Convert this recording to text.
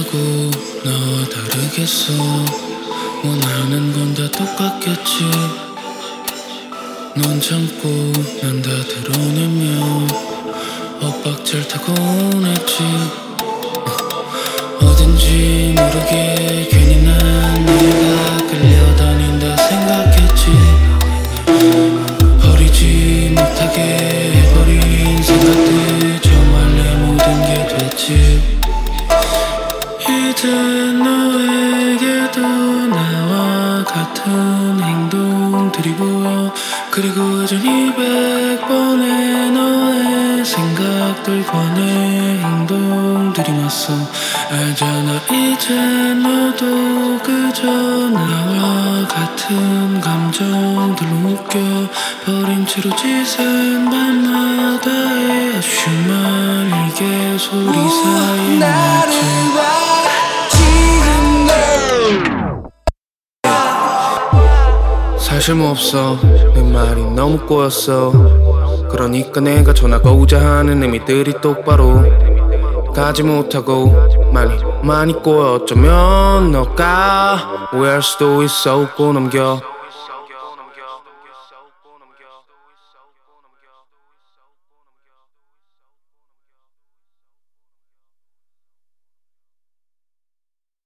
원하고 너와 다르겠어. 원하는 건 다 똑같겠지. 넌 참고 난 다 드러내며 엇박자를 타곤 했지. 어딘지 모르게 괜히 난 내가 끌려다닌다 생각했지. 버리지 못하게 해버린 생각들 정말 내 모든 게 됐지. 이제 너에게도 나와 같은 행동들이 보여. 그리고 여전히 100번의 너의 생각들과 내 행동들이 맞서. 알잖아 이제 너도 그저 나와 같은 감정들로 묶여버린 채로 짙은 밤바다에 아주 맑게 소리 사이에 나를 사실 뭐 없어. 내 말이 너무 꼬였어. 그러니까 내가 전하고자 하는 의미들이 똑바로 가지 못하고 많이 꼬여. 어쩌면 너가 오해할 수도 있어. 웃고 넘겨.